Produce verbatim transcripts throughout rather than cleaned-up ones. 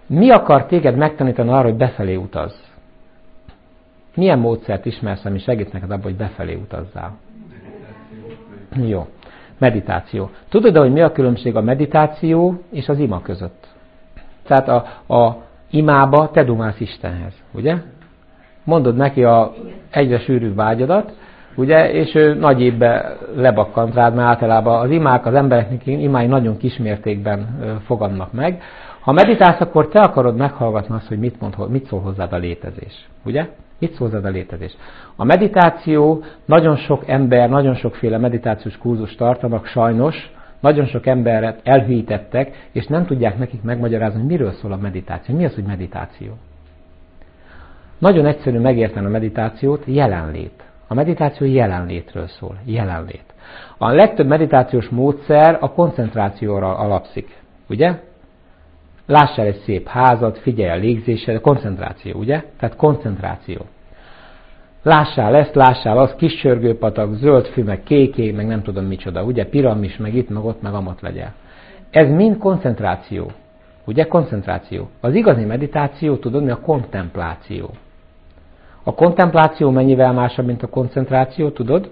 Mi akar téged megtanítani arra, hogy befelé utazz? Milyen módszert ismersz, ami segít neked abban, hogy befelé utazzál? Jó. Meditáció. Tudod, hogy mi a különbség a meditáció és az ima között? Tehát a, a imába te dumálsz Istenhez, ugye? Mondod neki a egyre sűrűbb vágyadat, ugye? És ő nagy évbe lebakkant rád, mert általában az imák, az embereknek imái nagyon kismértékben fogadnak meg. Ha meditálsz, akkor te akarod meghallgatni azt, hogy mit, mond, mit szól hozzád a létezés, ugye? Mit szól hozzád a létezés? A meditáció, nagyon sok ember, nagyon sokféle meditációs kurzust tartanak, sajnos, nagyon sok emberet elhűítettek, és nem tudják nekik megmagyarázni, hogy miről szól a meditáció. Mi az, hogy meditáció? Nagyon egyszerű megérteni a meditációt, jelenlét. A meditáció jelenlétről szól, jelenlét. A legtöbb meditációs módszer a koncentrációra alapszik, ugye? Lássál egy szép házat, figyelj a légzésre, koncentráció, ugye? Tehát koncentráció. Lássál ezt, lássál azt, kis csörgőpatak, zöld fű, meg kéké, meg nem tudom micsoda, ugye? Piramis, meg itt, meg ott, meg amott legyel. Ez mind koncentráció, ugye? Koncentráció. Az igazi meditáció, tudod mi? A kontempláció. A kontempláció mennyivel másabb, mint a koncentráció, tudod?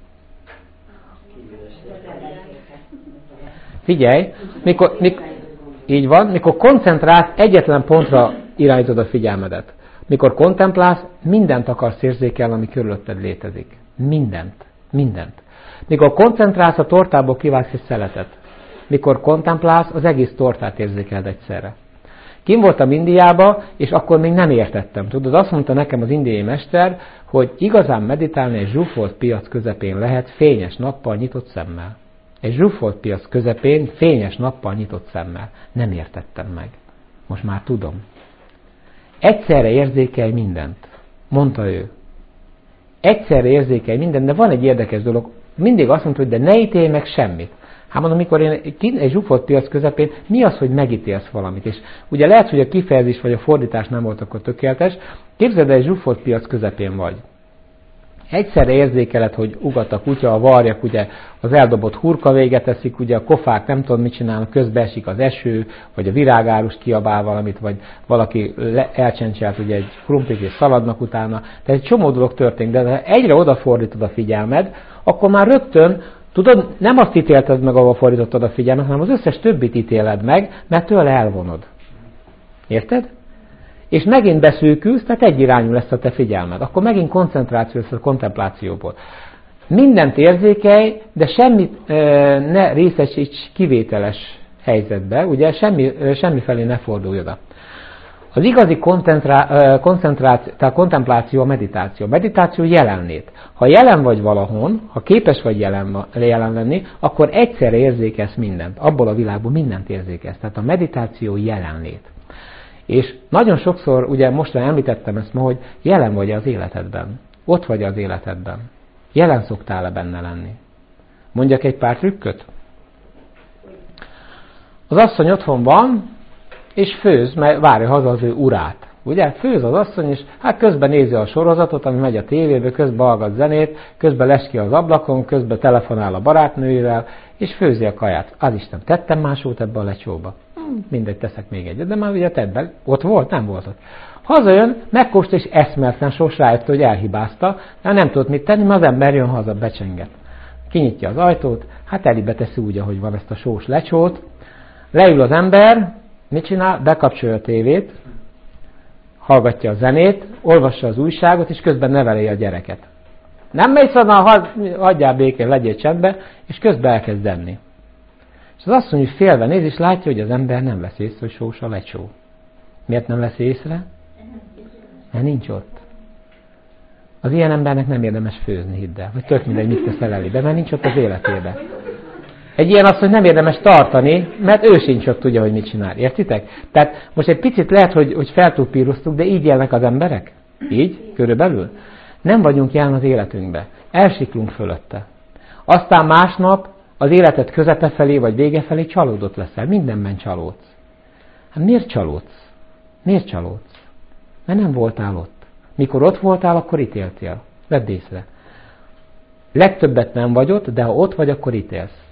Figyelj, mikor, mikor, így van, mikor koncentrálsz, egyetlen pontra irányítod a figyelmedet. Mikor kontemplálsz, mindent akarsz érzékelni, ami körülötted létezik. Mindent. Mindent. Mikor koncentrálsz, a tortából kivágsz egy szeletet. Mikor kontemplálsz, az egész tortát érzékeled egyszerre. Kim voltam Indiába, és akkor még nem értettem. Tudod, azt mondta nekem az indiai mester, hogy igazán meditálni egy zsúfolt piac közepén lehet fényes nappal nyitott szemmel. Egy zsúfolt piac közepén fényes nappal nyitott szemmel. Nem értettem meg. Most már tudom. Egyszerre érzékelj mindent, mondta ő. Egyszerre érzékelj mindent, de van egy érdekes dolog. Mindig azt mondta, hogy de ne ítélj meg semmit. Hát mondom, amikor én egy zsúfolt piac közepén, mi az, hogy megítélsz valamit? És ugye lehet, hogy a kifejezés vagy a fordítás nem volt akkor tökéletes. Képzeld, egy zsúfolt piac közepén vagy. Egyszerre érzékeled, hogy ugat a kutya, a varjak, ugye az eldobott hurka véget eszik, ugye a kofák nem tudom mit csinálnak, közben esik az eső, vagy a virágárus kiabál valamit, vagy valaki elcsencselt ugye egy krumplit és szaladnak utána. Tehát egy csomó dolog történik, de ha egyre odafordítod a figyelmed, akkor már rögtön, tudod, nem azt ítélted meg, ahol fordítottad a figyelmet, hanem az összes többit ítéled meg, mert tőle elvonod. Érted? És megint beszűkülsz, tehát egyirányú lesz a te figyelmed. Akkor megint koncentráció lesz a kontemplációból. Mindent érzékelj, de semmit e, ne részesíts kivételes helyzetbe, ugye semmi, semmifelé ne fordulj oda. Az igazi koncentráció, tehát kontempláció a meditáció. A meditáció jelenlét. Ha jelen vagy valahon, ha képes vagy jelen, jelen lenni, akkor egyszerre érzékelsz mindent. Abból a világból mindent érzékelsz. Tehát a meditáció jelenlét. És nagyon sokszor, ugye most már említettem ezt ma, hogy jelen vagy az életedben. Ott vagy az életedben. Jelen szoktál-e benne lenni? Mondjak egy pár trükköt? Az asszony otthon van, és főz, mert várja haza az ő urát. Ugye? Főz az asszony, és hát közben nézi a sorozatot, ami megy a tévébe, közben hallgat zenét, közben les ki az ablakon, közben telefonál a barátnőjével, és főzi a kaját. Az Isten, tettem másót ebbe a lecsóba. Mindegy, teszek még egyet, de már ugye tedd be. Ott volt? Nem volt ott. Hazajön, megkóstol, és eszméletlen sós rájött, hogy elhibázta, de nem tudott mit tenni, mert az ember jön haza, becsenget. Kinyitja az ajtót, hát elébe teszi úgy, ahogy van ezt a sós lecsót. Leül az ember, mit csinál? Bekapcsolja a tévét, hallgatja a zenét, olvassa az újságot, és közben neveli a gyereket. Nem mész onnan, hagyjál békén, legyél csendbe, és közben elkezd enni. És az asszony félve néz, és látja, hogy az ember nem vesz észre, hogy sós a lecsó. Miért nem vesz észre? Mert nincs ott. Az ilyen embernek nem érdemes főzni, hidd el. Vagy tök mindegy, mit teszel elébe, mert nincs ott az életében. Egy ilyen asszony nem érdemes tartani, mert ő sincs ott, tudja, hogy mit csinál. Értitek? Tehát most egy picit lehet, hogy, hogy feltúpíroztuk, de így élnek az emberek? Így? Körülbelül? Nem vagyunk jelen az életünkbe. Elsiklunk fölötte. Aztán másnap az életed közepe felé, vagy vége felé csalódott leszel. Mindenben csalódsz. Hát miért csalódsz? Miért csalódsz? Mert nem voltál ott. Mikor ott voltál, akkor ítéltél. Vedd észre. Legtöbbet nem vagy ott, de ha ott vagy, akkor ítélsz.